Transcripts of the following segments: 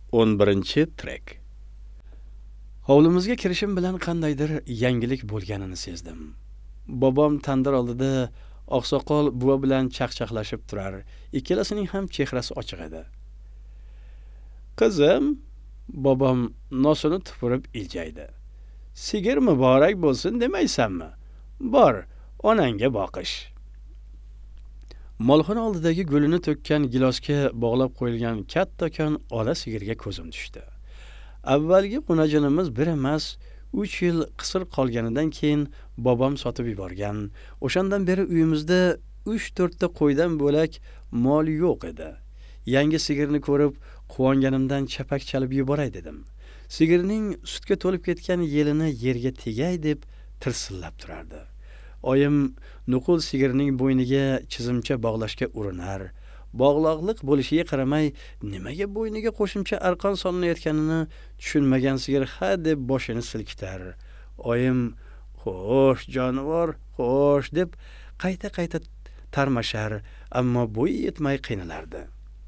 11-trek. Hovlimizga kirishim bilan qandaydir yangilik bo'lganini sezdim. Bobom tandir oldida oqsoqol buva bilan chaqchaqlashib turar. Ikkalasining ham chehrasi ochiq edi. "Qizim," bobom nosini tupurib iljaydi. "Sigir muborak bo'lsin demaysanmi? Bor, onangga boqish." Molxona oldidagi gulini to'kkan gilosga bog'lab qo'yilgan kattakon ola sigirga ko'zim tushdi. Avvalgi qunajinimiz bir emas, 3 yil qisir qolganidan keyin bobom sotib yuborgan. O'shandan beri uyimizda 3-4 ta qo'ydan bo'lak mol yo'q edi. Yangi sigirni ko'rib, quvonganimdan chapak chalib yuboray dedim. Sigirning sutga to'lib ketgan yelini yerga tegay deb tirsillab turardi. Oyim nuqul sigirning bo'yniga chizimcha bog'lashga urinar. Bog'loqliq bo'lishiga qaramay, nimaga bo'yniga qo'shimcha arqon solinayotganini tushunmagan sigir ha deb boshini silkitar. Oyim "Xo'sh, jonivor, xo'sh" deb qayta-qayta tarmashar, ammo bo'yi yetmay qiynalardi.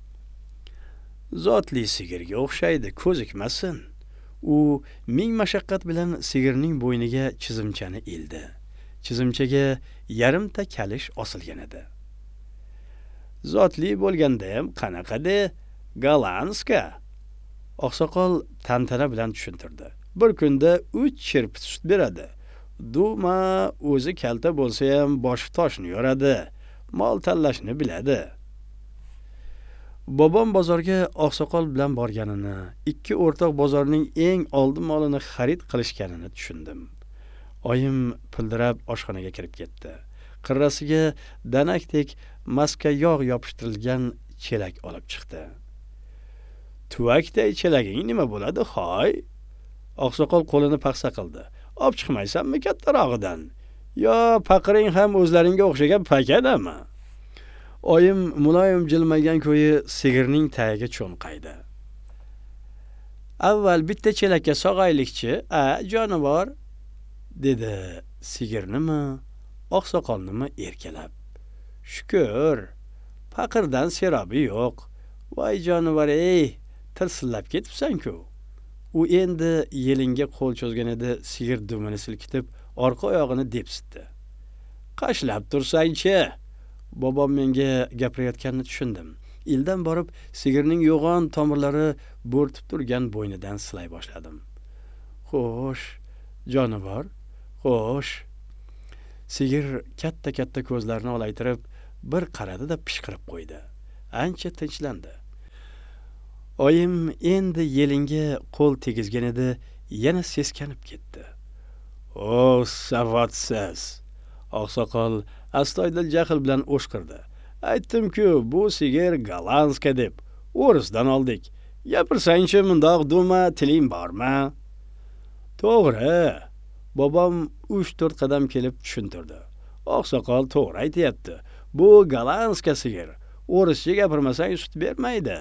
Zotli sigirga o'xshaydi, ko'zikmasin. U ming mashaqqat bilan sigirning bo'yniga chizimchani ildi. Chizimchaga yarimta kalish osilgan edi. "Zotli bo'lganda ham qanaqa-de, Golandska?" Oqsoqol tantana bilan tushuntirdi. "Bir kunda 3 chirpit sut beradi. Duma o'zi kalta bo'lsa ham boshi toshni yoradi. Mol tanlashni biladi." Bobom bozorga oqsoqol bilan borganini, ikki o'rtoq bozorning eng oldi molini xarid qilishganini tushundim. Oyim pildirab oshxonaga kirib ketdi. Qirrasiga danakdek maska yog' yopishtirilgan chelak olib chiqdi. "Tuvakday chelaging nima bo'ladi, hoy?" Oqsoqol qo'lini paxsa qildi. "Olib chiqmaysanmi kattarog'idan? Yo, paqiring ham o'zlaringga o'xshagan pakadami?" Oyim muloyim jilmagan ko'yi sigirning tagiga cho'nqaydi. "Avval bitta chelakka sog'aylikchi, jonivor?" dedi sigirnimi, oqsoqolnimi erkalab. "Shukr, paqirdan serobi yo'q. Voy jonivor, ey, tirsillab ketibsan-ku." U endi yelinga qo'l cho'zgan edi, sigir dumini silkitib, orqa oyog'ini depsitdi. "Qashlab tursang-chi?" Bobom menga gapirayotganini tushundim. Ildan borib, sigirning yo'g'on tomirlari bo'rtib turgan bo'ynidan silay boshladim. "Xo'sh, jonivor, xo'sh." Sigir katta-katta ko'zlarini olaytirib, bir qaradi-da pishqirib qo'ydi. Ancha tinchlandi. Oyim endi yelinga qo'l tegizgan edi, yana seskanib ketdi. "O, savotsiz!" Oqsoqol astoydil jahl bilan o'shqirdi. "Aytdim-ku, bu sigir Golandska deb. O'risdan oldik. Gapirsang-chi, mundoq duma tiling bormi?" "To'g'ri." Bobom 3-4 qadam kelib tushuntirdi. "Oqsoqol to'g'ri aytayapti. Bu Golandska sigir. O'rischa gapirmasang sut bermaydi."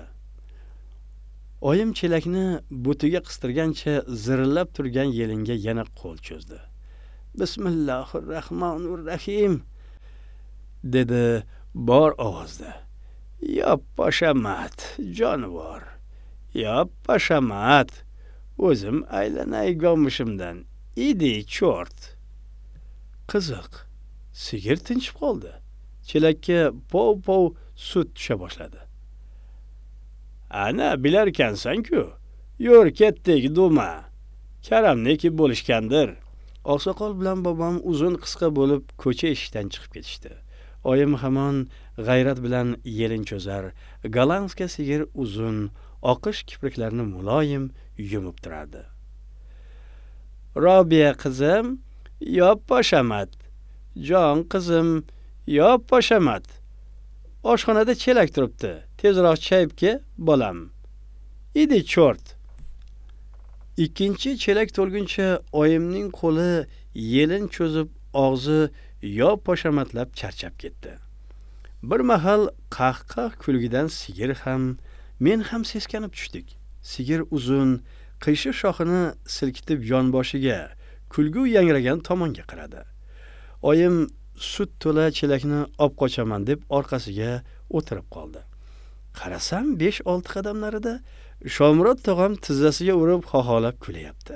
Oyim chelakni butiga qistirgancha zirillab turgan yelinga yana qo'l cho'zdi. "Bismillahirrahmanirrahim" dedi bor ovozda. "Yop pashamat, jonivor. Yop pashamat. O'zim aylanay go'mishimdan. Idi chort." Qiziq, sigir tinchib qoldi. Chelakka pov-pov sut tusha boshladi. "Ana bilarkansan-ku. Yur ketdik duma. Karamniki bo'lishgandir." Oqsoqol bilan bobom uzun qisqa bo'lib ko'cha eshikdan chiqib ketishdi. Oyim hamon g'ayrat bilan yelin cho'zar. Golandska sigir uzun, oqish kipriklarini muloyim yumib turardi. "Robiya qizim, yop pashamat. Jon qizim, yop pashamat. Oshxonada chelak turibdi. Tezroq chayib ke, bolam. Idi chort." Ikkinchi chelak to'lguncha oyimning qo'li yelin cho'zib, og'zi yop pashamatlar charchab ketdi. Bir mahal qah-qah kulgidan sigir ham, men ham seskanib tushdik. Sigir uzun, qiyshiq shoxini silkitib yonboshiga, kulgu yangragan tomonga qaradi. Oyim sut to'la chelakni olib qochaman deb orqasiga o'tirib qoldi. Qarasam 5-6 qadam narida Shomurod tog'am tizzasiga urib xoxolab kulayapti.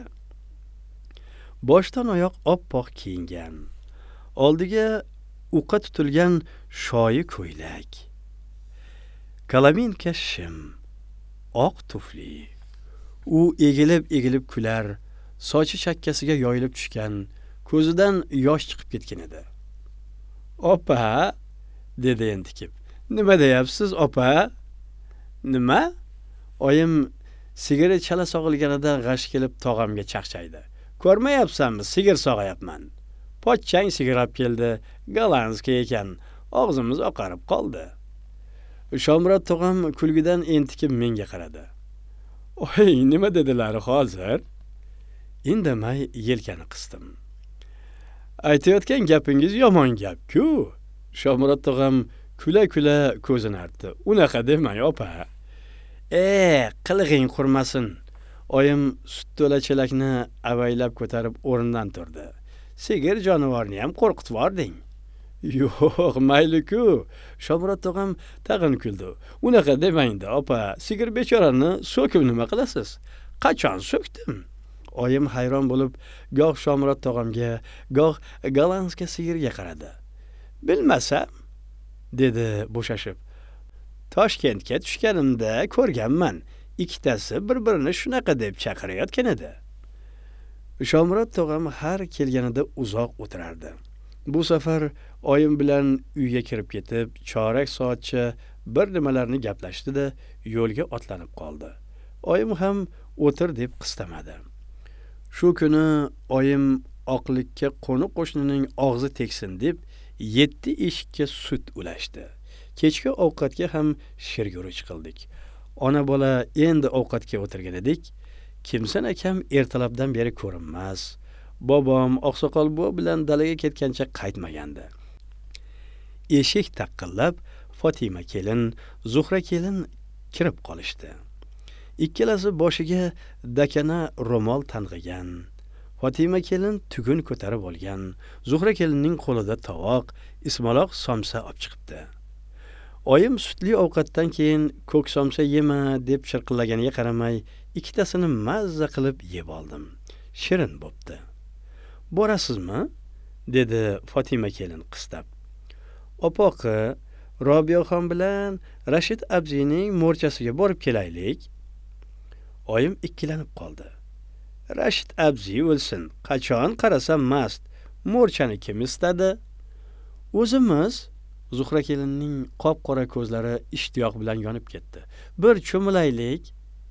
Boshdan oyoq oppoq kiyingan. Oldiga uqa tutilgan shoyi ko'ylak. Kalaminka shim, oq tufli. U egilib kular, sochi chakkasiga yoyilib tushgan, ko'zidan yosh chiqib ketgan edi. "Opa", dedi entikib. "Nima deyapsiz, opa?" "Nima?" Oyim sigaret chala sog'ilganida g'ash kelib tog'amga chaqchaydi. "Ko'rmayapsanmi, sigir sog'ayapman. Pochchang sigir olib keldi, gollandskiy ekan. Og'zimiz oqarib qoldi." Shomurod tog'am kulgidan entikib menga qaradi. "Oy, nima dedilar hozir?" Indamay yelkani qisdim. "Aytayotgan gapingiz yomon gap-ku." Shomurod tog'am kula-kula ko'zini artdi. "Unaqa demang, opa." Qilig'ing qurmasin." Oyim sut to'la chelakni avaylab ko'tarib o'rnidan turdi. "Sigir jonivorni ham qo'rqitib yording." "Yo'q, mayli-ku." Shomurod tog'am tag'in kuldi. "Unaqa demang-da, opa. Sigir bechorani so'kib nima qilasiz?" "Qachon so'kdim?" Oyim hayron bo'lib, goh Shomurod tog'amga, goh gollandskiy sigirga qaradi. "Bilmasam", dedi bo'shashib. "Toshkentga tushganimda ko'rganman. Ikkitasi bir-birini shunaqa deb chaqirayotgan edi." Shomurod tog'am har kelganida uzoq o'tirardi. Bu safar oyim bilan uyga kirib ketib, chorak soatcha bir nimalarni gaplashdi-da, yo'lga otlanib qoldi. Oyim ham o'tir deb qistamadi. Shu kuni oyim oqlikka qo'ni-qo'shnining og'zi tegsin deb 7 eshikka sut ulashdi. Kechki ovqatga ham shirguruch qildik. Ona bola endi ovqatga o'tirgan edik. Kimsan akam ertalabdan beri ko'rinmas. Bobom oqsoqol buva bilan dalaga ketgancha qaytmagandi. Eshik taqqillab Fatima kelin, Zuhra kelin kirib qolishdi. Ikkalasi boshiga dakana ro'mol tang'igan. Fatima kelin tugun ko'tarib olgan. Zuhra kelinning qo'lida tovoq, ismaloq somsa olib chiqibdi. Oyim sutli ovqatdan keyin ko'k somsa yema deb chirqillaganiga qaramay, ikkitasini mazza qilib yeb oldim. Shirin bo'pti. "Borasizmi?" dedi Fatima kelin qistab. "Opoqi, Robiyaxon bilan Rashid abzining mo'rchasiga borib kelaylik." Oyim ikkilanib qoldi. "Rashid abzi o'lsin, qachon qarasam mast. Mo'rchani kim istadi?" "O'zimiz." Zuhra kelinning qop-qora ko'zlari ishtiyoq bilan yonib ketdi. "Bir cho'milaylik."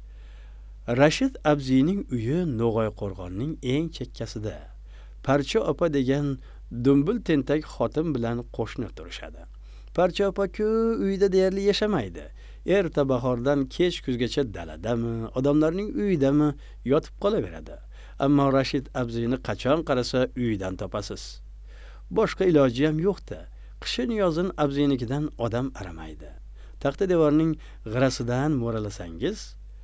Rashid abzining uyi No'g'ayqo'rg'onning eng chekkasida. Parcha opa degan dumbul tentak xotin bilan qo'shni turishadi. Parcha opa-ku uyda deyarli yashamaydi. Erta bahordan kech kuzgacha daladami, odamlarning uyidami yotib qolaveradi. Ammo Rashid abzini qachon qarasa uydan topasiz. Boshqa iloji ham yo'q-da. Qishin yozin abzinikidan odam aramaydi. Taxta devorning g'irasidan mo'ralasangiz,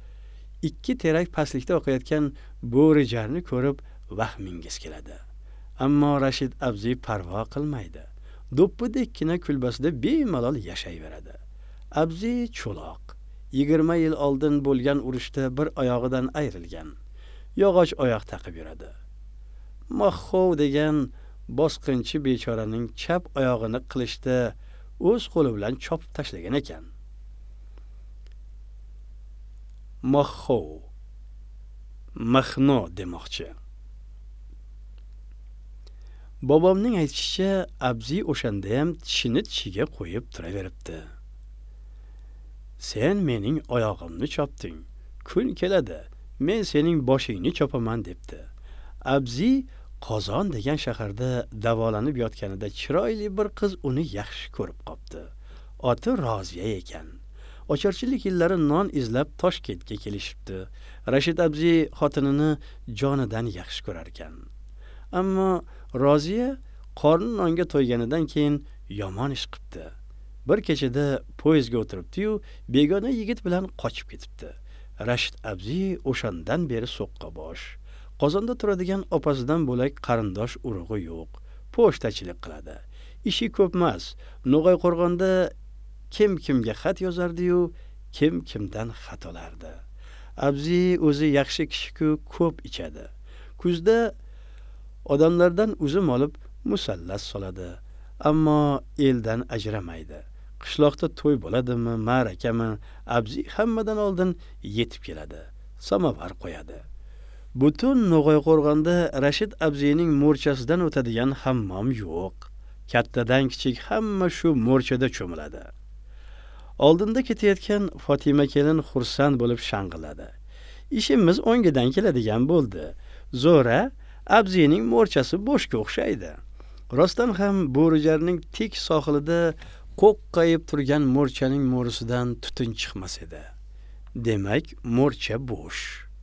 2 terak pastlikda oqayotgan bo'rijarni ko'rib vahmingiz keladi. Ammo Rashid abzi parvo qilmaydi. Do'ppidekkina kulbasida bemalol yashayveradi. Abzi cho'loq. 20 yil oldin bo'lgan urushda bir oyog'idan ayrilgan. Yog'och oyoq taqib yuradi. Mahxov degan bosqinchi bechoraning chap oyog'ini qilishda o'z qo'li bilan chopib tashlagan ekan. Mahxov, mahno demoqchi. Bobomning aytishicha, abzi o'shanda ham tishini tishiga qo'yib turaveribdi. "Sen mening oyog'imni chopding. Kun keladi, men sening boshingni chopaman" debdi. Abzi Qozon degan shaharda davolanib yotganida chiroyli bir qiz uni yaxshi ko'rib qopti. Oti Roziya ekan. Ocharchilik yillari non izlab Toshkentga kelishibdi. Rashid abzi xotinini jonidan yaxshi ko'rar ekan. Ammo Roziya qorni nonga to'yganidan keyin yomon ish qilibdi. Bir kechada poyezdga o'tiribdi-yu, begona yigit bilan qochib ketibdi. Rashid abzi o'shandan beri so'qqa bosh. Qozonda turadigan opasidan bo'lak qarindosh urug'i yo'q. Pochtachilik qiladi. Ishi ko'pmas. No'g'ayqo'rg'onda kim kimga xat yozardi-yu, kim kimdan xat olardi. Abzi o'zi yaxshi kishi-ku, ko'p ichadi. Kuzda odamlardan uzum olib musallas soladi, ammo eldan ajramaydi. Qishloqda to'y bo'ladimi, ma'rakami, Abzi hammadan oldin yetib keladi. Samovar qo'yadi. Butun No'g'ayqo'rg'onda Rashid Abzining mo'rchasidan o'tadigan hammom yo'q. Kattadan kichik hamma shu mo'rchada cho'miladi. Oldinda ketayotgan Fatima kelin xursand bo'lib shang'illadi. Ishimiz o'ngidan keladigan bo'ldi. Zo'ra Abzining mo'rchasi bo'shga o'xshaydi. Rostdan ham Bo'rijarning tik sohilida qo'qqayib turgan mo'rchaning mo'risidan tutun chiqmas edi. Demak, mo'rcha bo'sh.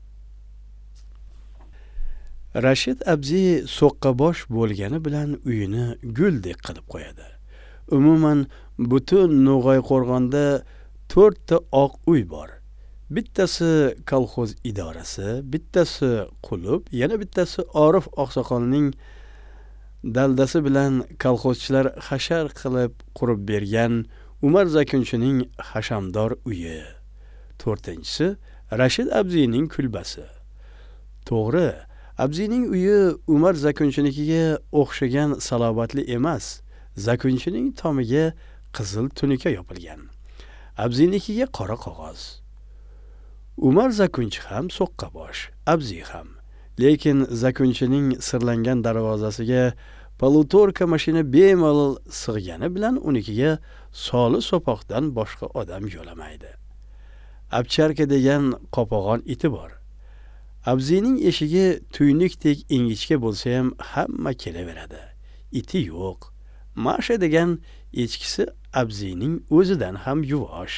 Rashid Abzi so'qqabosh bo'lgani bilan uyini guldek qilib qo'yadi. Umuman butun No'g'ayqo'rg'onda 4 ta oq uy bor. Bittasi kolxoz idorasi, bittasi qulub, yana bittasi Orif oqsoqolning daldasi bilan kolxozchilar hashar qilib qurib bergan Umar Zakunchining hashamdor uyi. 4-inchisi Rashid Abzining kulbasi. To'g'ri, Abzining uyi Umar Zakunchinikiga o'xshagan salobatli emas. Zakunchining tomiga qizil tunika yopilgan. Abzinikiga qora qog'oz. Umar Zakunchi ham so'qqabosh, Abzi ham. Lekin Zakunchining sirlangan darvozasiga palutorka mashina bemalol sig'gani bilan unikiga soli so'poqdan boshqa odam yo'lamaydi. Abcharka degan qopag'on iti bor. Abzining eshigi tuynikdek ingichka bo'lsa ham hamma kelaveradi. Iti yo'q. Masha degan echkisi Abzining o'zidan ham yuvosh.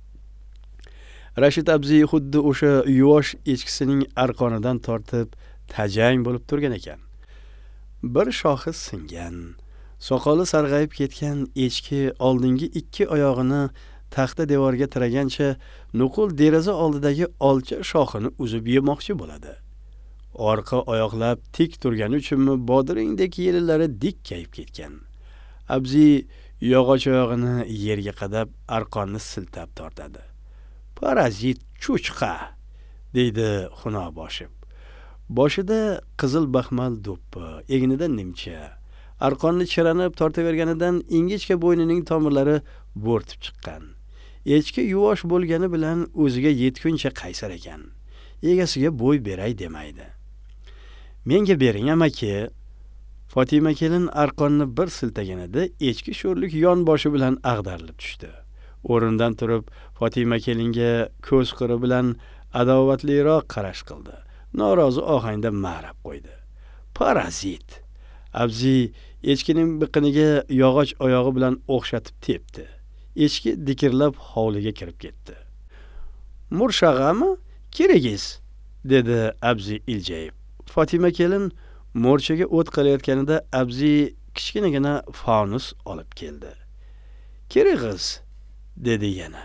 Rashid Abzi xuddi o'sha yuvosh echkisining arqonidan tortib tajang bo'lib turgan ekan. Bir shoxi singan, soqoli sarg'ayib ketgan echki oldingi 2 oyog'ini taxta devorga tiragancha nuqul deraza oldidagi olcha shoxini uzib yemoqchi bo'ladi. Orqa oyoqlab tik turgani uchunmi bodiringdek yelilari dikkayib ketgan. Abzi yog'och oyog'ini yerga qadab arqonni siltab tortadi. Parazit cho'chqa, deydi xuno boshib. Boshida qizil baxmal do'ppi, egnida nimcha. Arqonni chiranib tortaverganidan ingichka bo'ynining tomirlari bo'rtib chiqqan. Echki yuvosh bo'lgani bilan o'ziga yetguncha qaysar ekan. Egasiga bo'y beray demaydi. Menga bering amaki. Fatima kelin arqonni bir siltaganida echki sho'rlik yon boshi bilan ag'darilib tushdi. O'rindan turib Fatima kelinga ko'z qiri bilan adovatliroq qarash qildi. Norozi ohangda ma'rab qo'ydi. Parazit. Abzi echkining biqiniga yog'och oyog'i bilan o'xshatib tepdi. Echki dikirlab hovliga kirib ketdi. Murshag'ami? Keragiz, dedi Abzi iljayib. Fatima kelin mo'rchaga o't qilayotganida Abzi kichkinagina fanus olib keldi. Keragiz, dedi yana.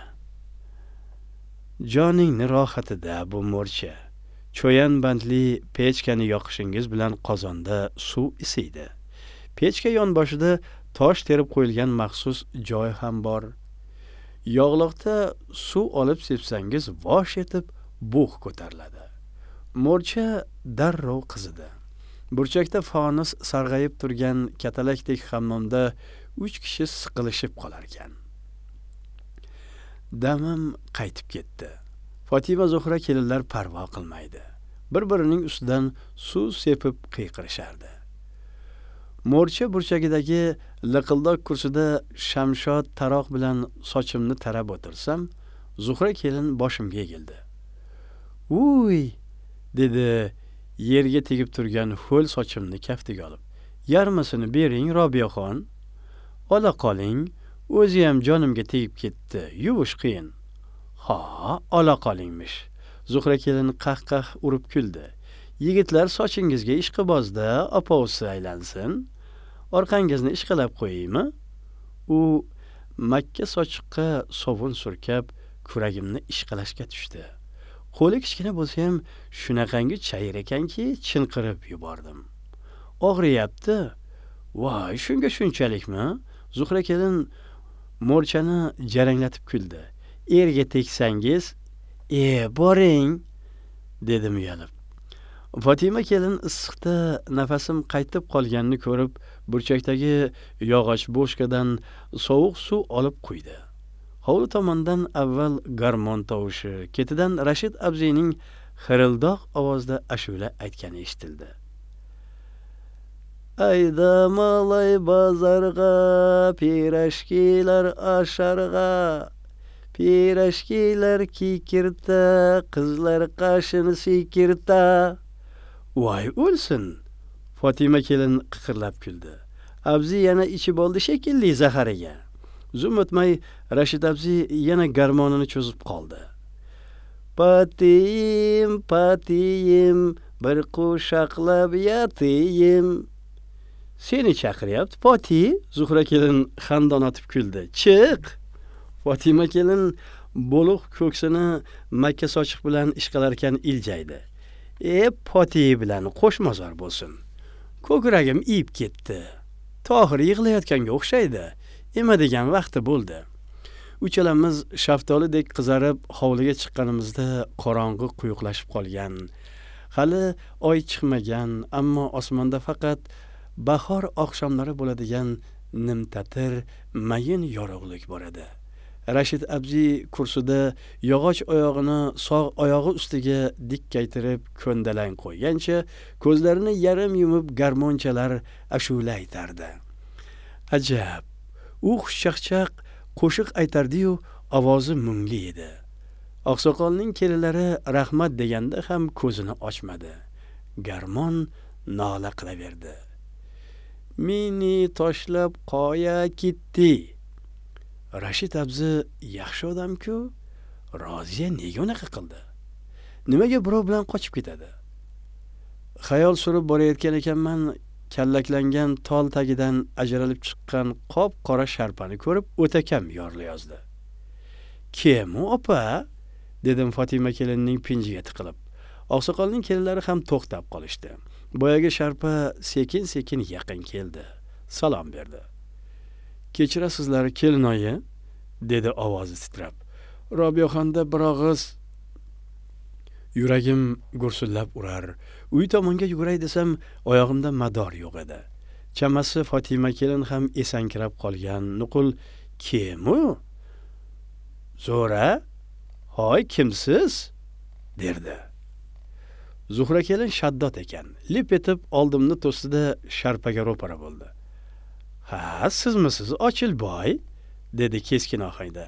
Joningni rohatida bu mo'rcha. Cho'yan bandli pechkani yoqishingiz bilan qozonda suv isiydi. Pechka yonboshida tosh terib qo'yilgan maxsus joy ham bor. Yog'liqda suv olib sepsangiz vosh etib bug' ko'tariladi. Mo'rcha darrov qizidi. Burchakda fanus sarg'ayib turgan katalakdek hammomda 3 kishi siqilishib qolar ekan. Damim qaytib ketdi. Fatima Zuhra kelinlar parvo qilmaydi. Bir-birining ustidan suv sepib qiyqirishardi. Mo'rcha burchagidagi liqildoq kursida shamshod taroq bilan sochimni tarab o'tirsam, Zuhra kelin boshimga egildi. "Uy!" dedi yerga tegib turgan ho'l sochimni kaftiga olib. "Yarmisini bering, Robiyaxon. Ola qoling, o'zi ham jonimga tegib ketdi. Yuvish qiyin." "Ha, ola qolingmish." Zuhra kelin qah-qah urib kuldi. "Yigitlar sochingizga ishqibozda, opovsi aylansin. Orqangizni ishqalab qo'yaymi?" U makka sochiqqa sovun surkab, kuragimni ishqalashga tushdi. Qo'li kichkina bo'lsa ham shunaqangi chayir ekanki, chinqirib yubordim. "Og'riyapti." "Voy, shunga shunchalikmi?" Zuhra kelin mo'rchani jaranglatib kuldi. "Erga teksangiz, boring." dedim uyalib. Fatima kelin issiqda nafasim qaytib qolganini ko'rib, burchakdagi yog'och boshqadan sovuq suv olib quydi. Hovli tomondan avval garmon tovushi, ketidan Rashid Abzining xirildoq ovozda ashula aytgani eshitildi. Ayda malay bozorga, pirashkilar asharga, pirashkilar kikirta, qizlar qashini sikirta. Voy o'lsin! Fatima kelin qiqirlab kuldi. Abzi yana ichib oldi shekilli zahariga. Zum o'tmay Rashid Abzi yana garmonini cho'zib qoldi. Patiyim, patiyim, bir qo'shaqlab yatiyim. Seni chaqiryapti, Poti. Zuhra kelin xandon otib kuldi. Chiq! Fatima kelin bo'liq ko'ksini makka sochiq bilan ishqalarkan iljaydi. Poti bilan qo'shmazor bo'lsin. Ko'kragim iyib ketdi. Tohir yig'layotganga o'xshaydi. Ema degan vaqti bo'ldi. Uchalamiz shaftolidek qizarib hovliga chiqqanimizda qorong'i quyuqlashib qolgan. Hali oy chiqmagan, ammo osmonda faqat bahor oqshomlari bo'ladigan nimtatir, mayin yorug'lik bor edi. Rashid Abzi kursida yog'och oyog'ini sog' oyog'i ustiga dikkaytirib ko'ndalang qo'ygancha ko'zlarini yarim yumib garmonchalar ashula aytardi. Ajab, u xushchaqchaq qo'shiq aytardi-yu, ovozi mungli edi. Oqsoqolning kelinlari rahmat deganda ham ko'zini ochmadi. Garmon nola qilaverdi. Meni toshlab qoya ketdi. Rashid Abzi yaxshi odam-ku, Roziya nega unaqa qildi? Nimaga birov bilan qochib ketadi? Xayol surib borayotgan ekanman, kallaklangan tol tagidan ajralib chiqqan qop-qora sharpani ko'rib, o'takam yorilayozdi. "Kim u, opa?" dedim Fatima kelinning pinjiga tiqilib. Oqsoqolning kelinlari ham to'xtab qolishdi. Boyaga sharpa sekin-sekin yaqin keldi. Salom berdi. "Kechirasizlar, kelinoyi?" dedi ovozi titrab. "Robiyaxonda bir og'iz..." Yuragim gursillab urar. Uy tomonga yuguray desam, oyog'imda mador yo'q edi. Chamasi Fatima kelin ham esankirab qolgan. Nuqul "Kim u?" "Zo'ra? Hoy, kimsiz?" derdi. Zuhra kelin shaddod ekan. Lip etib oldimni to'sida sharpaga ro'para bo'ldi. "Ha, sizmisiz, Ochilboy?" dedi keskin ohangda.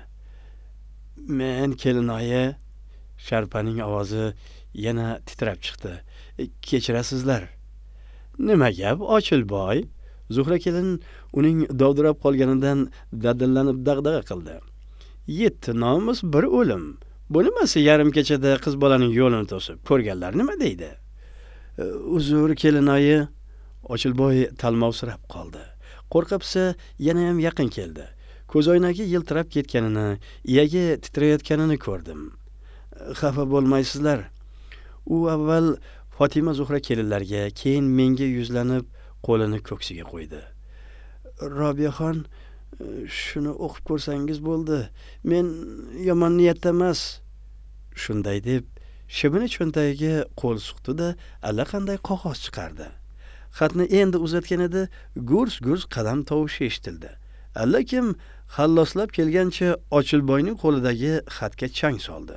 "Men kelinoyi." Sharpaning ovozi yana titrab chiqdi. "Kechirasizlar." "Nima gap, Ochilboy?" Zuhra kelin uning dovdirab qolganidan dadillanib dag'dag'a qildi. "7 nomus, bir o'lim. Bu nimasi yarim kechada qiz bolaning yo'lini to'sib? Ko'rganlar nima deydi?" "Uzr, kelinoyi." Ochilboy talmovsirab qoldi. Qo'rqibsa yana ham yaqin keldi. Ko'zoynagi yiltirab ketganini, iyagi titrayotganini ko'rdim. "Xafa bo'lmaysizlar." U avval Fatima Zuhra kelinlarga, keyin menga yuzlanib, qo'lini ko'ksiga qo'ydi. "Robiyaxon, shuni o'qib ko'rsangiz bo'ldi. Men yomon niyatda emas." Shunday deb shimini cho'ntagiga qo'l suqdi-da, allaqanday qog'oz chiqardi. Xatni endi uzatgan edi, gurs-gurs qadam tovushi eshitildi. Allakim xalloslab kelgancha Ochilboyning qo'lidagi xatga chang soldi.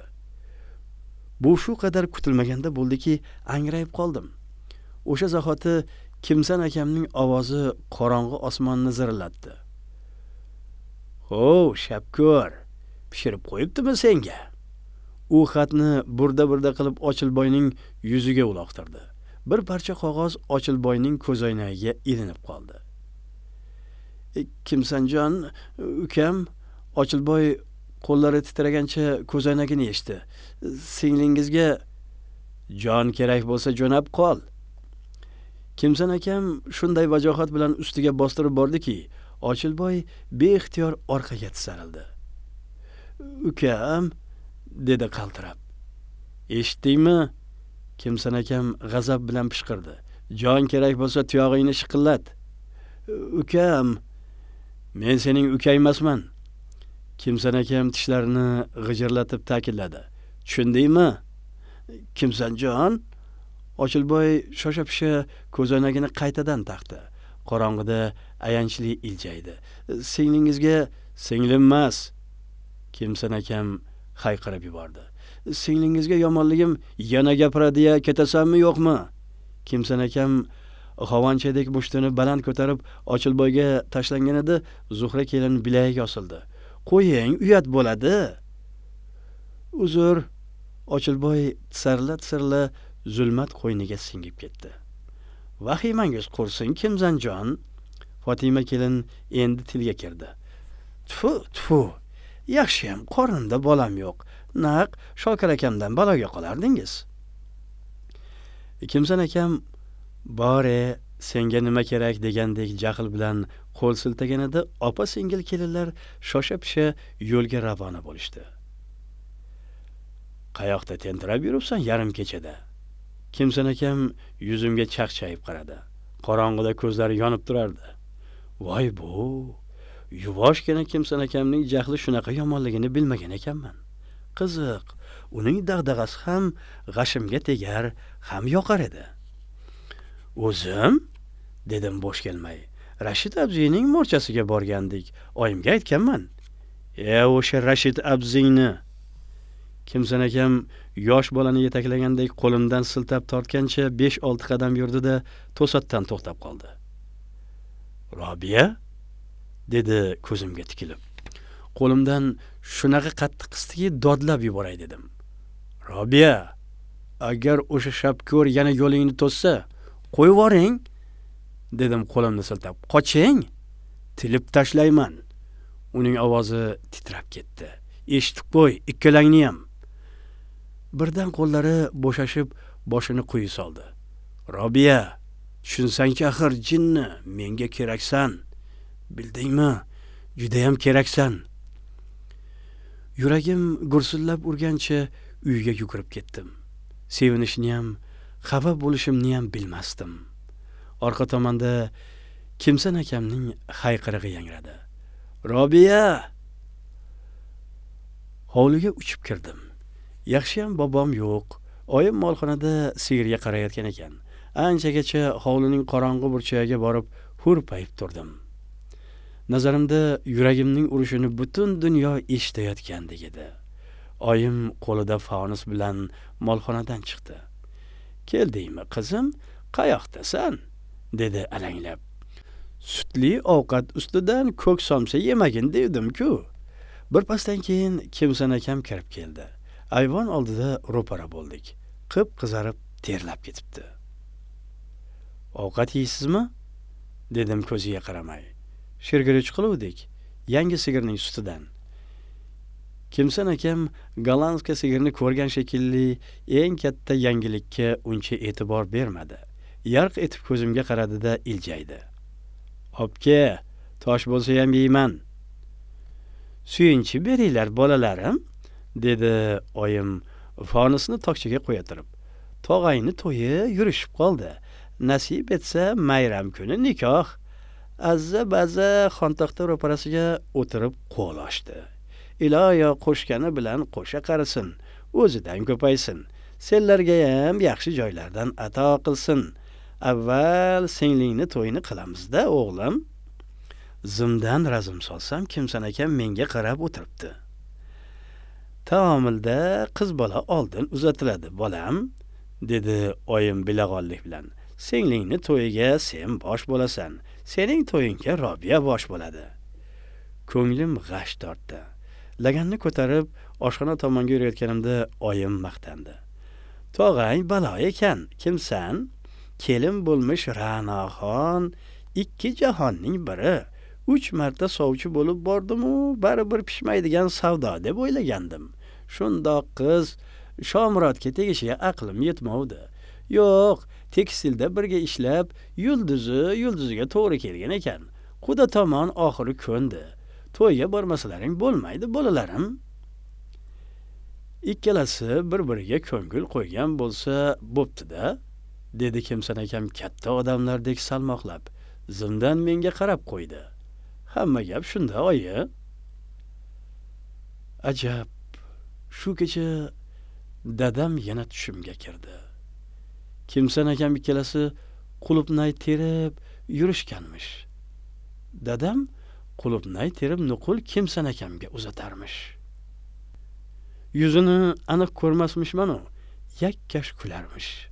Bu shu qadar kutilmaganda bo'ldiki, angrayib qoldim. O'sha zahoti Kimsan akamning ovozi qorong'i osmonni zirillatdi. "Ho, shapko'r, pishirib qo'yibdimi senga?" U xatni burda-burda qilib Ochilboyning yuziga uloqtirdi. Bir parcha qog'oz Ochilboyning ko'zoynagiga ilinib qoldi. "Kimsanjon, ukam?" Ochilboy qo'llari titragancha ko'zoynagini yechdi. "Singlingizga jon kerak bo'lsa jo'nab qol." Kimsan akam shunday vajohat bilan ustiga bostirib bordiki, Ochilboy beixtiyor orqaga tisarildi. "Ukam," dedi qaltirab. "Eshitdingmi?" Kimsan akam g'azab bilan pishqirdi. "Jon kerak bo'lsa tuyog'ingni shiqillat." "Ukam, men sening ukang emasman." Kimsan akam tishlarini g'ijirlatib ta'kidladi. "Tushundingmi? Kimsan jon? Ochilboy shosha-pisha ko'zoynagini qaytadan taqdi. Qorong'ida ayanchli iljaydi. Singlingizga singlimmas. Kimsan akam hayqirib yubordi. Singlingizga yomonligim yana gapiradiya ketasanmi yo'qmi? Kimsan akam g'avonchadek mushtini baland ko'tarib Ochilboyga tashlanganida Zuhra kelin bilagiga osildi. Qo'ying, uyat bo'ladi. Uzr. Ochilboy tsirla zulmat qo'yniga singib ketdi. Vahimangiz qursin, Kimsanjon. Fatima kelin endi tilga kirdi. Tfu. Yaxshiyam qornimda bolam yo'q. Naq Shokir akamdan baloga qolardingiz. Kimsan akam bore senga nima kerak degandek jahl bilan qo'l siltaganida opa singil kelinlar shosha-pisha yo'lga ravona bo'lishdi. Qayoqda tentirab yuribsan yarim kechada? Kimsan akam yuzimga chaqchayib qaradi. Qorong'ida ko'zlari yonib turardi. Voy bu, yuvoshgina Kimsan akamning jahli shunaqa yomonligini bilmagan ekanman. Qiziq, uning dag'dag'asi ham g'ashimga tegar, ham yoqar edi. O'zim, dedim bo'sh kelmay. Rashid abzining morchasiga borgandik. Oyimga aytganman. O'sha Rashid abzingni. Kimsan akam yosh bolani yetaklagandek qo'limdan siltab tortgancha 5-6 qadam yurdi-da, to'satdan to'xtab qoldi. Robiya, dedi ko'zimga tikilib. Qo'limdan shunaqa qattiq qisdiki dodlab yuboray dedim. Robiya, agar o'sha shapko'r yana yo'lingni to'ssa, qo'yib yuboring, dedim qo'limni siltab. Qoching, tilib tashlayman. Uning ovozi titrab ketdi. Eshitib qo'y, ikkalangni ham. Birdan qo'llari bo'shashib, boshini quyi soldi. Robiya, tushunsang-chi axir jinni, menga keraksan. Bildingmi? Juda ham keraksan. Yuragim gursillab urgancha uyga yugurib ketdim. Sevinishni ham, xafa bo'lishimni ham bilmasdim. Orqa tomonda Kimsan akamning hayqirig'i yangradi. Robiya! Hovliga uchib kirdim. Yaxshiyam bobom yo'q. Oyim molxonada sigirga qarayotgan ekan. Anchagacha hovlining qorong'i burchagiga borib hurpayib turdim. Nazarimda yuragimning urishini butun dunyo eshitayotgandek edi. Oyim qo'lida fanus bilan molxonadan chiqdi. Keldingmi, qizim? Qayoqdasan? Dedi alanglab. Sutli ovqat ustidan ko'k somsa yemagin dedim-ku. Bir pasdan keyin Kimsan akam kirib keldi. Ayvon oldida ro'para bo'ldik. Qip-qizarib terlab ketibdi. Ovqat yeysizmi? Dedim ko'ziga qaramay. Shirgirich qiluvdik, yangi sigirning sutidan. Kimsan akam gollandska sigirni ko'rgan shekilli eng katta yangilikka uncha e'tibor bermadi. Yarq etib ko'zimga qaradi-da iljaydi. Obke, tosh bo'lsa ham yeyman. Suyunchi beringlar bolalarim, dedi oyim fonusni tokchaga qo'ya turib. Tog'ayni to'yi yurishib qoldi. Nasib etsa mayram kuni nikoh. Azza-baza xontaxta ro'parasiga o'tirib qo'l ochdi. Iloyo qo'shgani bilan qo'sha qarisin, o'zidan ko'paysin. Senlarga ham yaxshi joylardan ato qilsin. Avval singlingni to'yini qilamiz-da, o'g'lim. Zimdan razm solsam Kimsan akam menga qarab o'tiribdi. Taomilda qiz bola oldin uzatiladi, bolam, dedi oyim bilag'onlik bilan. Singlingni to'yiga sen bosh bo'lasan. Sening to'yingga Robiya bosh bo'ladi. Ko'nglim g'ash tortdi. Laganni ko'tarib oshxona tomonga yurayotganimda oyim maqtandi. Tog'ang balo ekan, kimsan? Kelin bo'lmish Ra'noxon, 2 jahonning biri. 3 marta sovchi bo'lib bordim-u, baribir pishmaydigan savdo deb o'ylagandim. Shundoq qiz Shomurotga tegishiga aqlim yetmovdi. Yo'q, tekstilda birga ishlab, yulduziga to'g'ri kelgan ekan. Quda tomon oxiri ko'ndi. To'yga bormasalaring bo'lmaydi, bolalarim. Ikkalasi bir-biriga ko'ngil qo'ygan bo'lsa, bo'pti-da, dedi Kimsan akam katta odamlardek salmoqlab. Zimdan menga qarab qo'ydi. Hamma gap shunda, oyi. Ajab, shu kecha dadam yana tushimga kirdi. Kimsan akam ikkalasi qulupnay terib yurishganmish. Dadam qulupnay terib nuqul Kimsan akamga uzatarmish. Yuzini aniq ko'rmasmishman-u, yakkash kularmish.